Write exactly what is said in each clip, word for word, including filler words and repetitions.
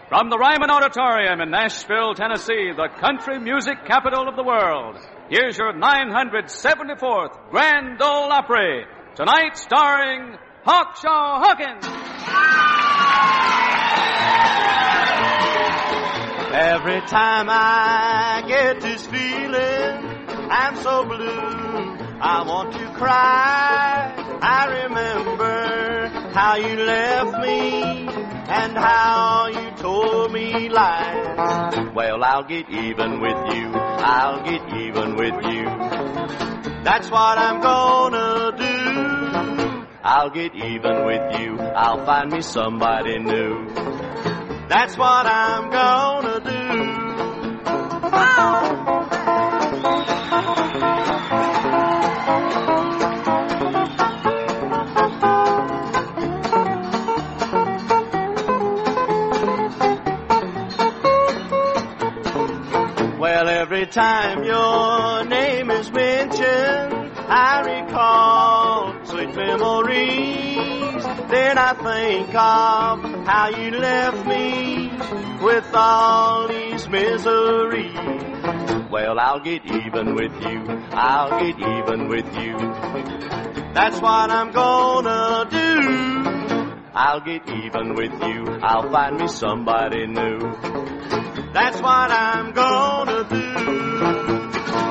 From the Ryman Auditorium in Nashville, Tennessee, the country music capital of the world, here's your nine hundred seventy-fourth Grand Ole Opry, tonight starring Hawkshaw Hawkins. Every time I get this feeling, I'm so blue, I want to cry. I remember how you left me and how you told me lies. Well, I'll get even with you, I'll get even with you. That's what I'm gonna do. I'll get even with you, I'll find me somebody new. That's what I'm gonna do. Oh. Well, every time your name is mentioned, I recall sweet memories. Then I think of how you left me with all these miseries. Well, I'll get even with you, I'll get even with you. That's what I'm gonna do. I'll get even with you, I'll find me somebody new. That's what I'm gonna do.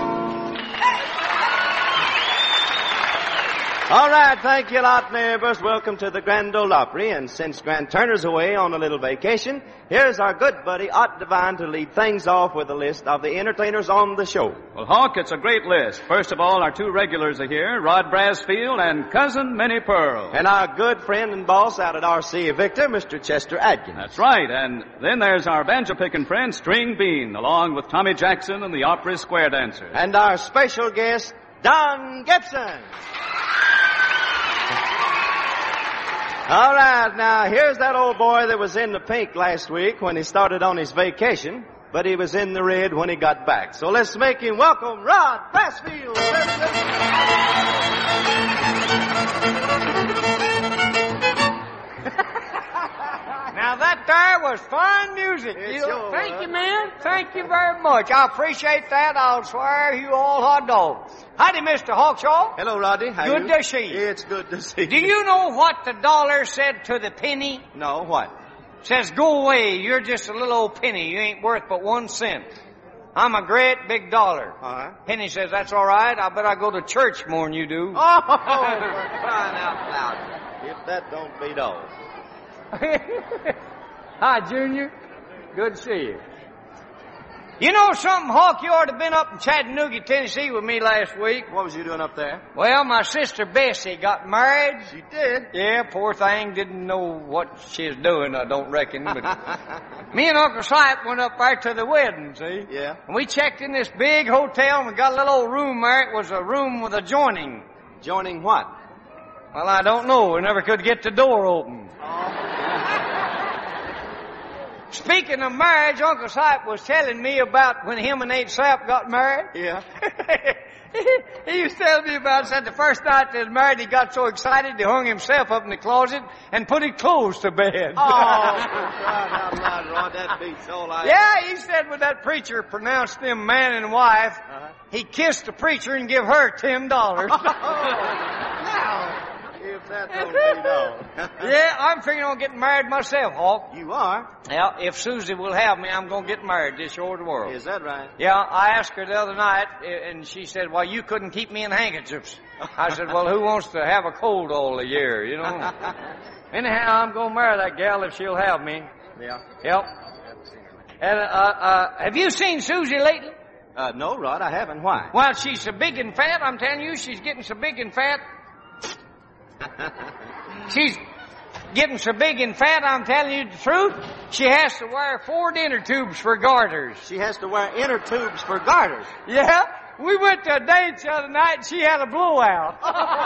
All right, thank you a lot, neighbors. Welcome to the Grand Ole Opry. And since Grant Turner's away on a little vacation, here's our good buddy, Art Devine, to lead things off with a list of the entertainers on the show. Well, Hawk, it's a great list. First of all, our two regulars are here, Rod Brasfield and Cousin Minnie Pearl. And our good friend and boss out at R C A Victor, Mister Chester Adkins. That's right. And then there's our banjo-picking friend, String Bean, along with Tommy Jackson and the Opry Square Dancers. And our special guest, Don Gibson. All right, now, here's that old boy that was in the pink last week when he started on his vacation, but he was in the red when he got back. So let's make him welcome Rod Brasfield. Now, that there was fine music. It You sure know, thank was. you, man. Thank you very much. I appreciate that. I'll swear you all hot dogs. Howdy, Mister Hawkshaw. Hello, Roddy. How Good you? to see you. It's good to see you. Do you know what the dollar said to the penny? No, what? Says, go away. You're just a little old penny. You ain't worth but one cent. I'm a great big dollar. Uh-huh. Penny says, that's all right. I bet I go to church more than you do. Oh, for crying out loud. If that don't beat all. Hi, Junior. Good to see you. You know something, Hawk? You ought to have been up in Chattanooga, Tennessee with me last week. What was you doing up there? Well, my sister Bessie got married. She did. Yeah, poor thing didn't know what she was doing, I don't reckon. But me and Uncle Sipe went up there to the wedding, see? Yeah. And we checked in this big hotel and we got a little old room there. It was a room with adjoining. Joining what? Well, I don't know. We never could get the door open. Speaking of marriage, Uncle Sipe was telling me about when him and Aunt Sap got married. Yeah. He was telling me about, said the first night they was married, he got so excited he hung himself up in the closet and put his clothes to bed. Oh, for crying out loud, Rod, that beats all I... Yeah, he said when that preacher pronounced them man and wife, Uh-huh. he kissed the preacher and give her ten dollars. Now, if that don't beat all. Yeah, I'm figuring on getting married myself, Hawk. You are? Yeah, if Susie will have me, I'm going to get married this shore of the world. Is that right? Yeah, I asked her the other night, and she said, well, you couldn't keep me in handkerchiefs. I said, well, who wants to have a cold all the year, you know? Anyhow, I'm going to marry that gal if she'll have me. Yeah. Yep. And, uh, uh, have you seen Susie lately? Uh, no, Rod, I haven't. Why? Well, she's so big and fat. I'm telling you, she's getting so big and fat. She's getting so big and fat, I'm telling you the truth. She has to wear four dinner tubes for garters. She has to wear inner tubes for garters. Yeah? We went to a dance the other night and she had a blowout.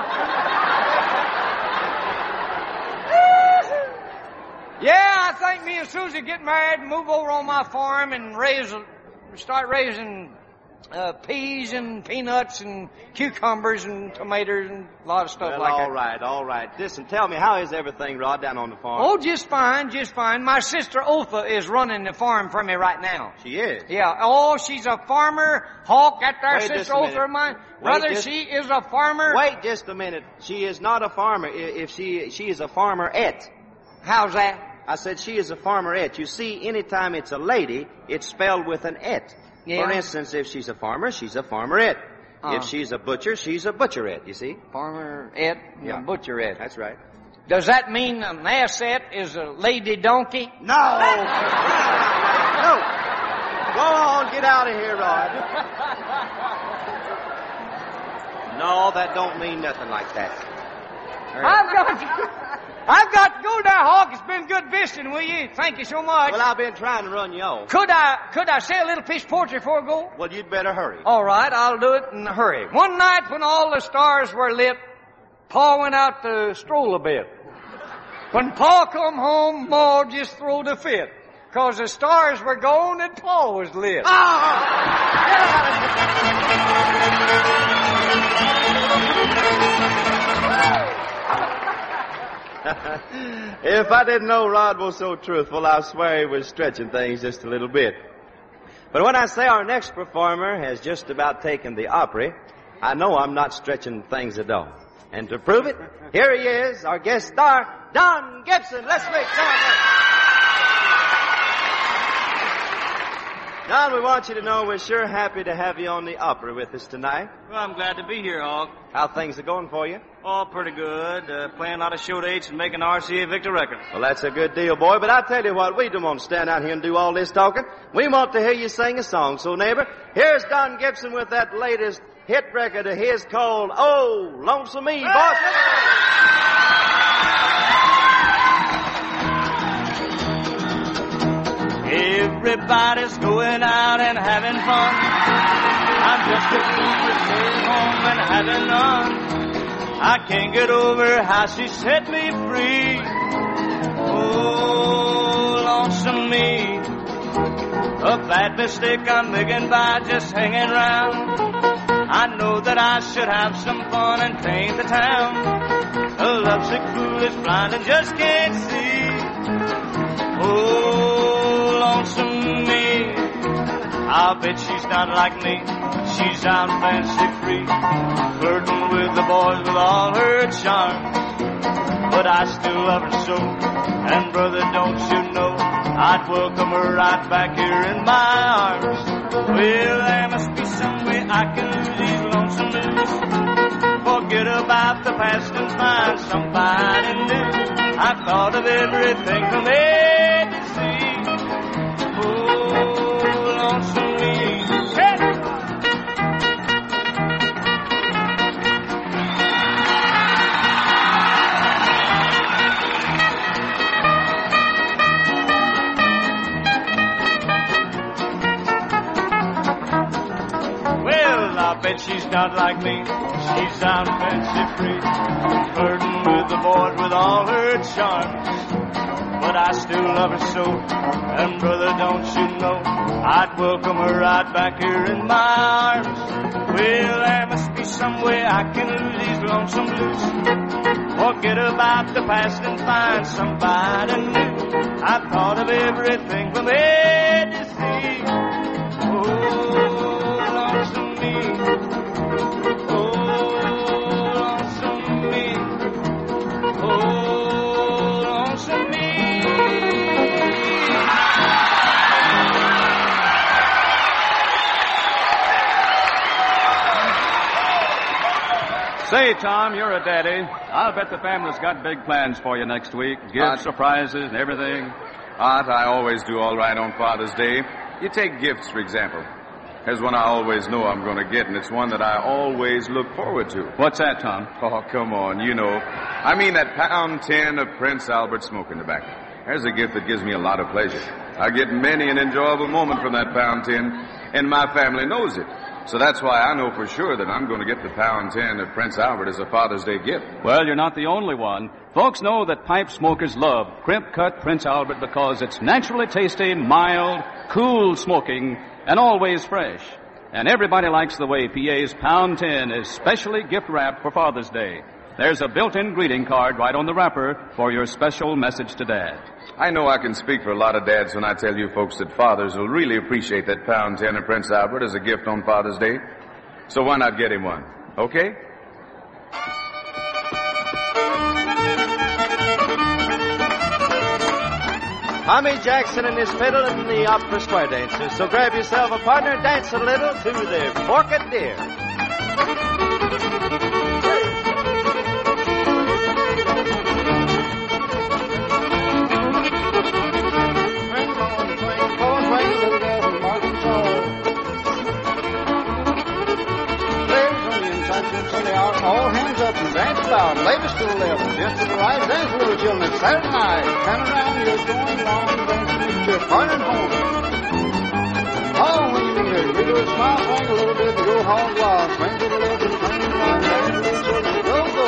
Yeah, I think me and Susie get married and move over on my farm and raise, start raising uh, peas and peanuts and cucumbers and tomatoes and a lot of stuff well, like all that. All right, all right. Listen, tell me, how is everything, Rod, down on the farm? Oh, just fine, just fine. My sister Otha is running the farm for me right now. She is? Yeah. Oh, she's a farmer. Hawk, that there Wait just sister a minute. Otha of mine. Wait Brother, just- she is a farmer. Wait just a minute. She is not a farmer. I- If she she is a farmerette. How's that? I said she is a farmerette. You see, anytime it's a lady, it's spelled with an et. Yeah. For instance, if she's a farmer, she's a farmerette. Uh. If she's a butcher, she's a butcherette, you see? Farmer Ed, Yeah. yeah. Butcher Ed. That's right. Does that mean an asset is a lady donkey? No! No! Go on, get out of here, Rod. No, that don't mean nothing like that. Hurry up. I've got, I've got to go now, Hawk. It's been good visiting with you. Thank you so much. Well, I've been trying to run you off. Could I, could I say a little piece of poetry before I go? Well, you'd better hurry. All right, I'll do it in a hurry. One night when all the stars were lit, Pa went out to stroll a bit. When Pa come home, Ma just throwed a fit. Cause the stars were gone and Pa was lit. If I didn't know Rod was so truthful, I swear he was stretching things just a little bit. But when I say our next performer has just about taken the Opry, I know I'm not stretching things at all. And to prove it, here he is, our guest star, Don Gibson. Let's make some noise. Don, we want you to know we're sure happy to have you on the Opry with us tonight. Well, I'm glad to be here, Hawk. How things are going for you? All pretty good. Uh, playing a lot of show dates and making R C A Victor records. Well, that's a good deal, boy. But I tell you what, we don't want to stand out here and do all this talking. We want to hear you sing a song. So, neighbor, here's Don Gibson with that latest hit record of his called Oh, Lonesome Me, boys. Everybody's going out and having fun. I'm just a fool to stay home and having none. I can't get over how she set me free. Oh, lonesome me. A bad mistake I'm making by just hanging round. I know that I should have some fun and paint the town. A lovesick fool is blind and just can't see. Oh, lonesome me. I'll bet she's not like me. She's out fancy free, flirting with the boys with all her charms. But I still love her so, and brother, don't you know, I'd welcome her right back here in my arms. Well, there must be some way I can lose these lonesome blues. Forget about the past and find somebody new. I've thought of everything from A to Z. Oh, lonesome me. Hey! Well, I bet she's not like me. She's out fancy free, flirting with the boys with all her charms. But I still love her so, and brother, don't you know, I'd welcome her right back here in my arms. Well, there must be some way I can lose these lonesome blues. Forget about the past and find somebody new. I've thought of everything from A to Z. Oh, lonesome me. Oh, lonesome me. Oh, lonesome me. Say, Tom, you're a daddy. I'll bet the family's got big plans for you next week. Gifts, Aunt- surprises, and everything. Aunt, I always do all right on Father's Day. You take gifts, for example. There's one I always know I'm going to get, and it's one that I always look forward to. What's that, Tom? Oh, come on, you know. I mean that pound tin of Prince Albert smoking tobacco. There's a gift that gives me a lot of pleasure. I get many an enjoyable moment from that pound tin, and my family knows it. So that's why I know for sure that I'm going to get the pound tin of Prince Albert as a Father's Day gift. Well, you're not the only one. Folks know that pipe smokers love crimp-cut Prince Albert because it's naturally tasty, mild, cool smoking, and always fresh. And everybody likes the way P A's Pound ten is specially gift-wrapped for Father's Day. There's a built-in greeting card right on the wrapper for your special message to Dad. I know I can speak for a lot of dads when I tell you folks that fathers will really appreciate that Pound ten of Prince Albert as a gift on Father's Day. So why not get him one? Okay? Tommy Jackson and his fiddle and the opera square dancers. So grab yourself a partner and dance a little to the Forked Deer. All hands up and dance loud. Ladies to the left, just to the right. Dance, little children. It's Saturday night. Turn around, you're going long, dancing with your partner home. Oh, when you meet her, you do a smile, swing a little bit, and go hog wild. Swing to the left and turn around, dance, little children. Go, go.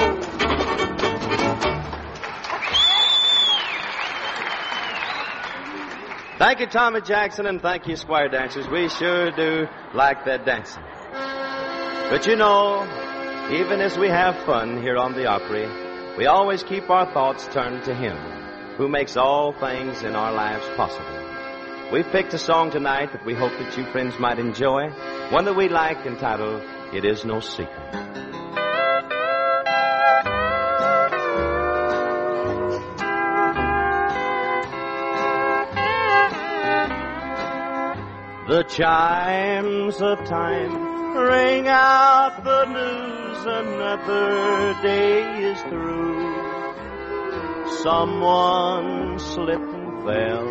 Thank you, Tommy Jackson, and thank you, Squire Dancers. We sure do like that dancing. But you know, even as we have fun here on the Opry, we always keep our thoughts turned to Him, who makes all things in our lives possible. We've picked a song tonight that we hope that you friends might enjoy, one that we like entitled, It Is No Secret. The chimes of time ring out the news, another day is through. Someone slipped and fell.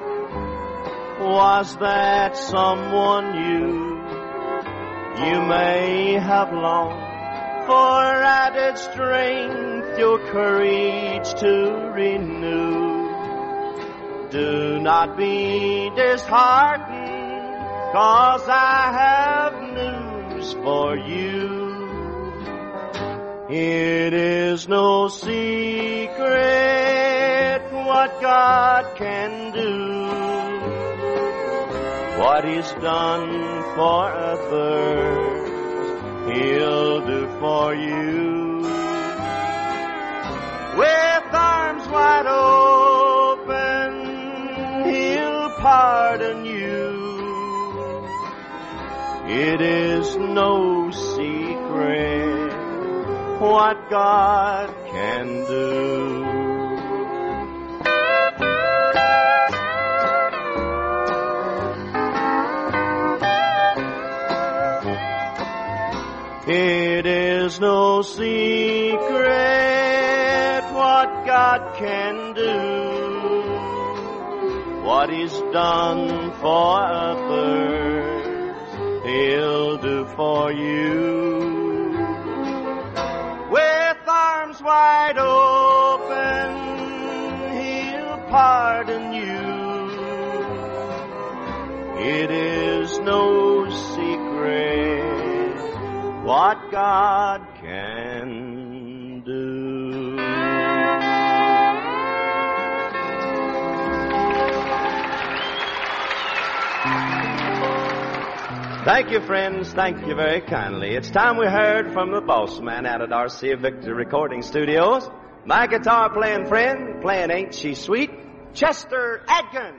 Was that someone you? You may have longed for added strength, your courage to renew. Do not be disheartened, 'cause I have news for you. It is no secret what God can do. What He's done for others, He'll do for you. With arms wide open, He'll pardon you. It is no secret what God can do. It is no secret what God can do. What He's done for others, He'll do for you. With arms wide open, He'll pardon you. It is no secret what God can do. Thank you, friends. Thank you very kindly. It's time we heard from the boss man out at R C A Victor Recording Studios. My guitar playing friend, playing Ain't She Sweet, Chester Adkin.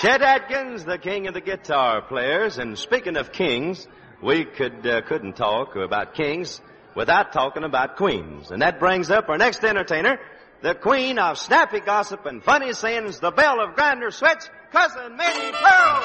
Chet Atkins, the king of the guitar players. And speaking of kings, we could, uh, couldn't talk about kings without talking about queens. And that brings up our next entertainer, the queen of snappy gossip and funny sayings, the belle of Grander Switch, Cousin Minnie Pearl.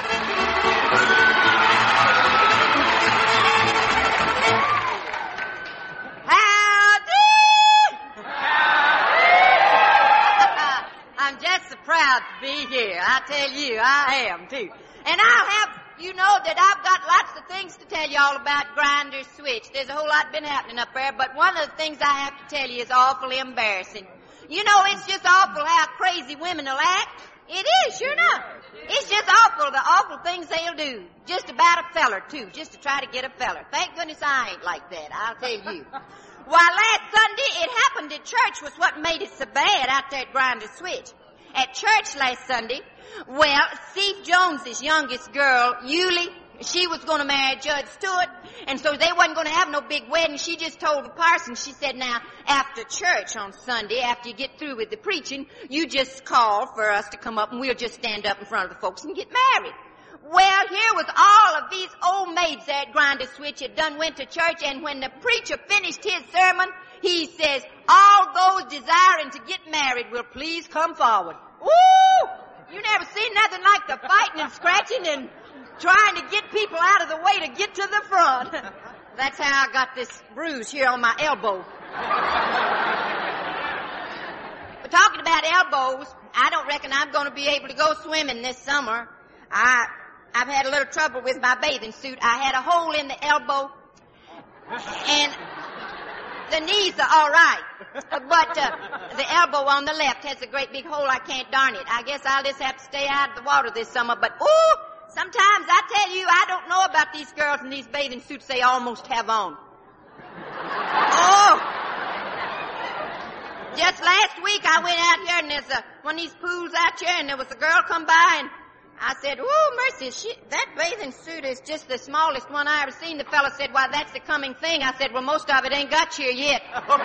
I'm just so proud to be here. I tell you, I am too. And I'll have you know that I've got lots of things to tell you all about Grinder Switch. There's a whole lot been happening up there, but one of the things I have to tell you is awfully embarrassing. You know, it's just awful how crazy women will act. It is, sure enough. It's just awful, the awful things they'll do. Just about a feller, too, just to try to get a feller. Thank goodness I ain't like that, I'll tell you. Why, last Sunday, it happened at church was what made it so bad out there at Grinder Switch. At church last Sunday, well, Steve Jones's youngest girl, Yulie, she was going to marry Judge Stewart, and so they wasn't going to have no big wedding. She just told the parson, she said, now, after church on Sunday, after you get through with the preaching, you just call for us to come up, and we'll just stand up in front of the folks and get married. Well, here was all of these old maids there at Grinder Switch that done went to church, and when the preacher finished his sermon, he says, all those desiring to get married will please come forward. Ooh! You never seen nothing like the fighting and scratching and trying to get people out of the way to get to the front. That's how I got this bruise here on my elbow. But talking about elbows, I don't reckon I'm going to be able to go swimming this summer. I, I've had a little trouble with my bathing suit. I had a hole in the elbow, and the knees are all right. But uh, the elbow on the left has a great big hole. I can't darn it. I guess I'll just have to stay out of the water this summer. But, ooh, sometimes I tell you, I don't know about these girls in these bathing suits they almost have on. Oh! Just last week I went out here and there's a, one of these pools out here and there was a girl come by and I said, ooh, mercy, she, that bathing suit is just the smallest one I ever seen. The fellow said, why, that's the coming thing. I said, well, most of it ain't got here yet.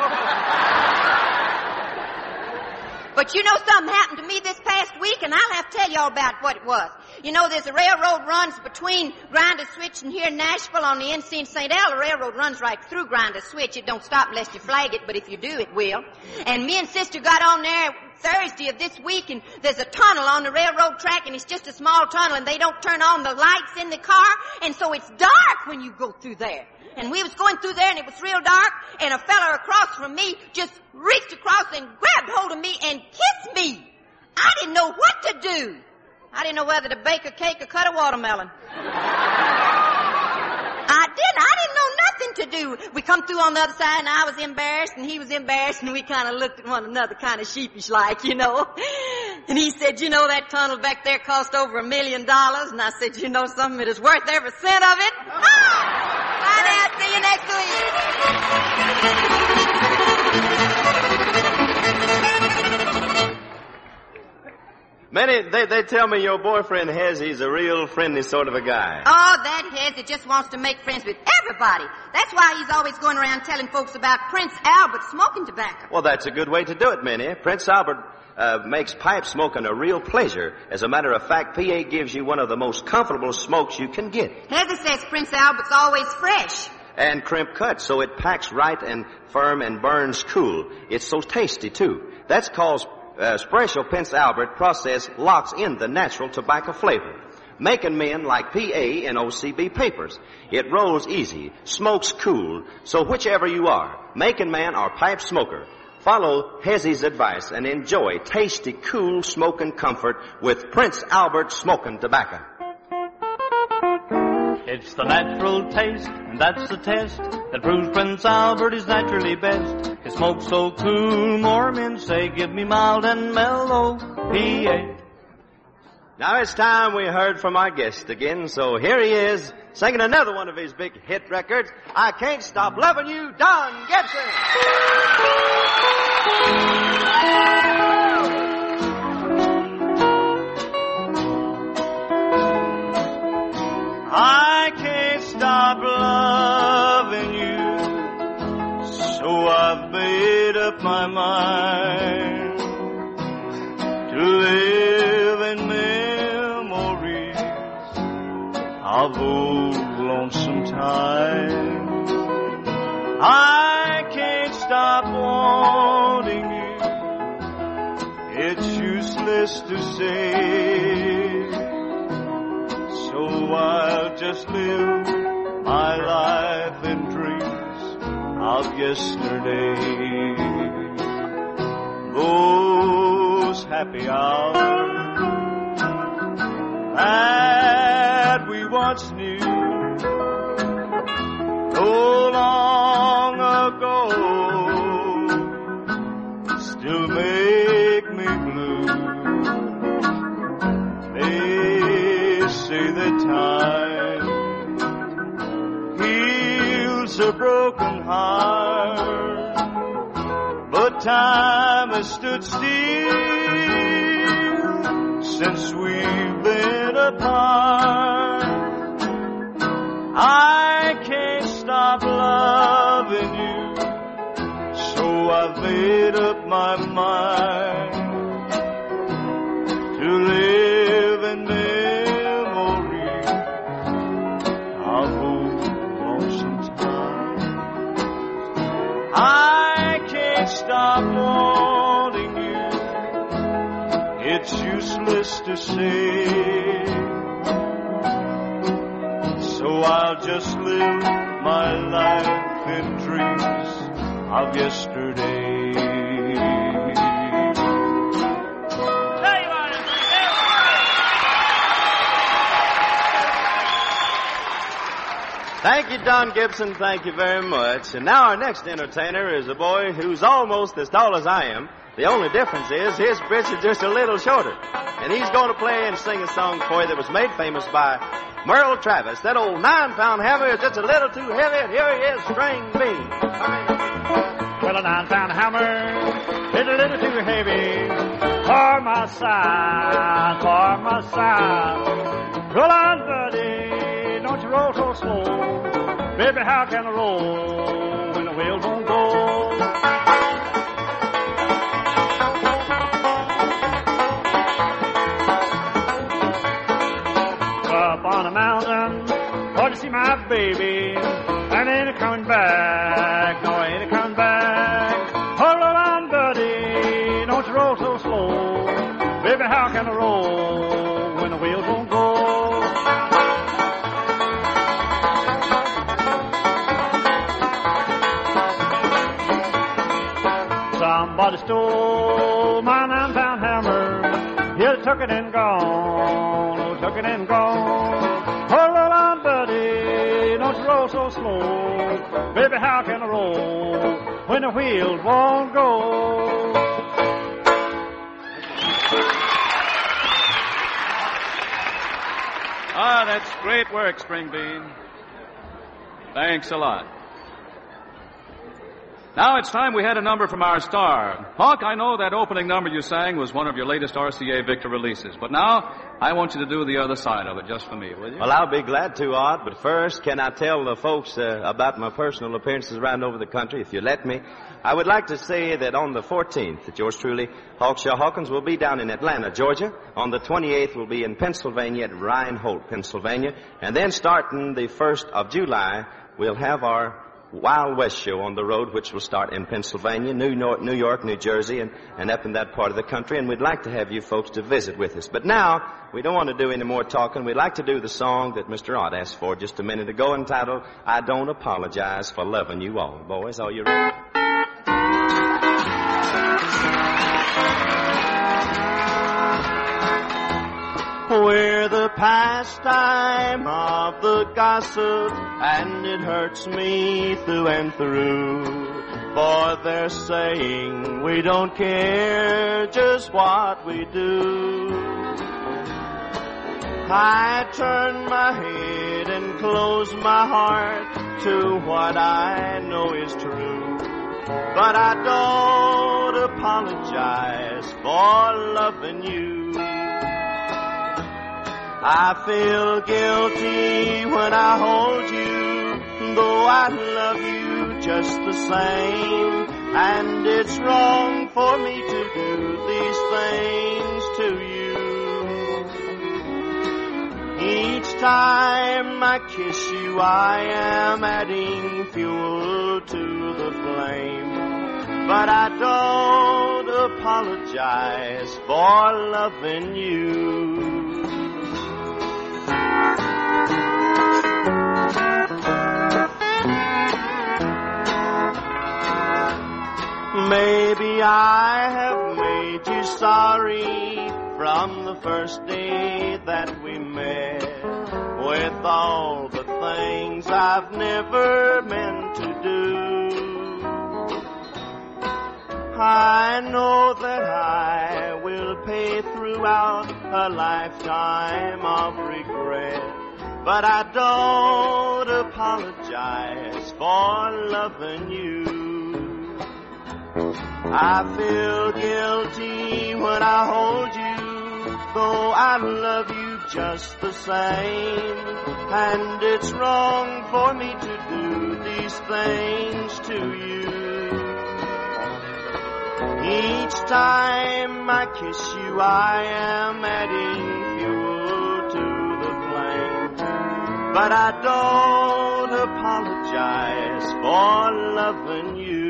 But you know, something happened to me this past week, and I'll have to tell you all about what it was. You know, there's a railroad runs between Grinder Switch and here in Nashville on the N C in Saint L. The railroad runs right through Grinder Switch. It don't stop unless you flag it, but if you do, it will. And me and Sister got on there Thursday of this week, and there's a tunnel on the railroad track, and it's just a small tunnel, and they don't turn on the lights in the car, and so it's dark when you go through there. And we was going through there, and it was real dark, and a fella across from me just reached across and grabbed hold of me and kissed me. I didn't know what to do. I didn't know whether to bake a cake or cut a watermelon. I didn't. I didn't know nothing to do. We come through on the other side, and I was embarrassed, and he was embarrassed, and we kind of looked at one another kind of sheepish-like, you know. And he said, you know, that tunnel back there cost over a million dollars. And I said, you know something, it is worth every cent of it. Ah! Bye now. See you next week. Minnie, they, they tell me your boyfriend Hezzy's a real friendly sort of a guy. Oh, that Hezzy just wants to make friends with everybody. That's why he's always going around telling folks about Prince Albert smoking tobacco. Well, that's a good way to do it, Minnie. Prince Albert uh, makes pipe smoking a real pleasure. As a matter of fact, P A gives you one of the most comfortable smokes you can get. Hezzy says Prince Albert's always fresh. And crimp cut, so it packs right and firm and burns cool. It's so tasty, too. That's called uh, Special Prince Albert process locks in the natural tobacco flavor, making men like P A and O C B papers. It rolls easy, smokes cool, so whichever you are, making man or pipe smoker, follow Hezzy's advice and enjoy tasty, cool smoking comfort with Prince Albert smoking tobacco. It's the natural taste, and that's the test that proves Prince Albert is naturally best. His smoke's so cool, more men say, give me mild and mellow P A. Now it's time we heard from our guest again, so here he is, singing another one of his big hit records, I Can't Stop Loving You, Don Gibson. I can't stop loving you, so I've made up my mind to live in memory of old lonesome time. I can't stop wanting you. It's useless to say. So I'll just live my life in dreams of yesterday. Those happy hours that we once knew, so long ago, still make me blue. They say that time heals a broken heart, but time has stood still since we've been apart. I can't stop loving you, so I've made up my mind to live in memory of old lonesome time. I can't stop wanting you. It's useless to say. So I'll just live my life in dreams of yesterday. Thank you, Don Gibson. Thank you very much. And now our next entertainer is a boy who's almost as tall as I am. The only difference is his britch is just a little shorter. And he's going to play and sing a song for you that was made famous by Merle Travis. That old nine-pound hammer is just a little too heavy. And here he is, String Bean. Well, a nine-pound hammer is a little too heavy for my size, for my size. Roll on, buddy, don't you roll so slow. Baby, how can I roll when the wheels won't go? Up on a mountain, oh, to see my baby, and ain't a coming back, no, ain't a coming back. Hold on, buddy, don't you roll so slow. Baby, how can I roll when the wheels won't go? Somebody stole my nine-pound hammer. He took it and gone, oh, took it and gone. Hold on, buddy, don't you roll so slow. Baby, how can I roll when the wheels won't go? Ah, that's great work, String Bean. Thanks a lot. Now it's time we had a number from our star. Hawk, I know that opening number you sang was one of your latest R C A Victor releases, but now I want you to do the other side of it just for me, will you? Well, I'll be glad to, Art, but first, can I tell the folks uh, about my personal appearances around over the country, if you let me? I would like to say that on the fourteenth, that yours truly, Hawkshaw Hawkins, will be down in Atlanta, Georgia. On the twenty-eighth, we'll be in Pennsylvania, at Reinhold, Pennsylvania. And then starting the first of July, we'll have our Wild West show on the road, which will start in Pennsylvania, New York, New York, New Jersey, and, and up in that part of the country. And we'd like to have you folks to visit with us. But now, we don't want to do any more talking. We'd like to do the song that Mister Ott asked for just a minute ago, entitled, I Don't Apologize for Loving You All. Boys, are you ready? We're the pastime of the gossip, and it hurts me through and through. For they're saying we don't care just what we do. I turn my head and close my heart to what I know is true. But I don't apologize for loving you. I feel guilty when I hold you, though I love you just the same. And it's wrong for me to do these things to you. Each time I kiss you, I am adding fuel to the flame. But I don't apologize for loving you. Maybe I have made you sorry from the first day that we met, with all the things I've never meant to do. I know that I will pay throughout a lifetime of regret, but I don't apologize for loving you. I feel guilty when I hold you, though I love you just the same. And it's wrong for me to do these things to you. Each time I kiss you, I am adding fuel to the flame. But I don't apologize for loving you.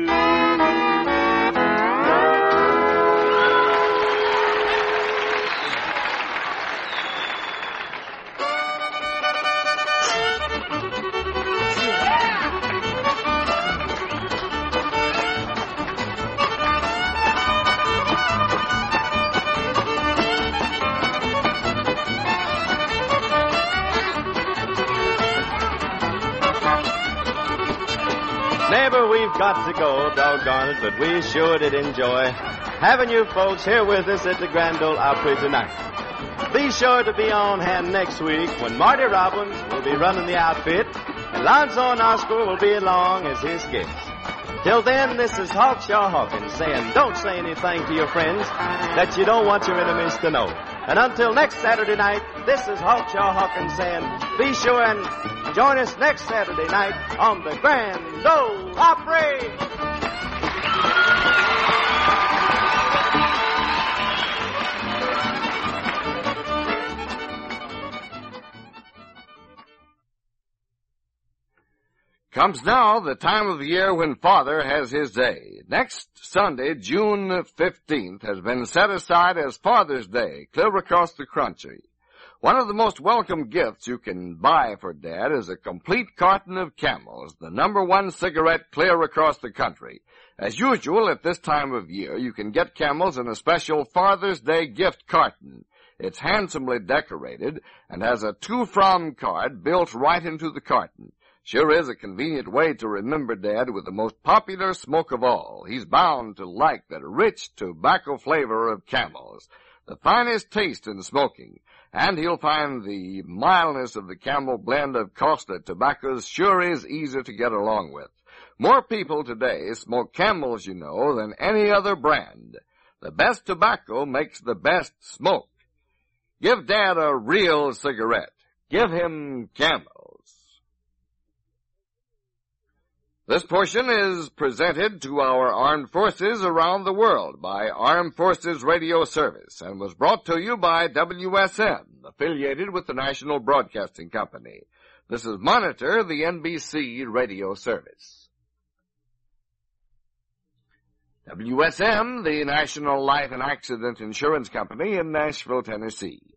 Neighbor, we've got to go, doggone it, but we sure did enjoy having you folks here with us at the Grand Ole Opry tonight. Be sure to be on hand next week when Marty Robbins will be running the outfit and Lonzo and Oscar will be along as his guests. Till then, this is Hawkshaw Hawkins saying don't say anything to your friends that you don't want your enemies to know. And until next Saturday night, this is Hawkshaw Hawkins saying be sure and join us next Saturday night on the Grand Ole Opry. Comes now the time of the year when Father has his day. Next Sunday, June fifteenth, has been set aside as Father's Day, clear across the country. One of the most welcome gifts you can buy for Dad is a complete carton of Camels, the number one cigarette clear across the country. As usual, at this time of year, you can get Camels in a special Father's Day gift carton. It's handsomely decorated and has a to-from card built right into the carton. Sure is a convenient way to remember Dad with the most popular smoke of all. He's bound to like that rich tobacco flavor of Camels, the finest taste in smoking. And he'll find the mildness of the Camel blend of Costa tobaccos sure is easy to get along with. More people today smoke Camels, you know, than any other brand. The best tobacco makes the best smoke. Give Dad a real cigarette. Give him Camels. This portion is presented to our armed forces around the world by Armed Forces Radio Service and was brought to you by W S M, affiliated with the National Broadcasting Company. This is Monitor, the N B C Radio Service. W S M, the National Life and Accident Insurance Company in Nashville, Tennessee.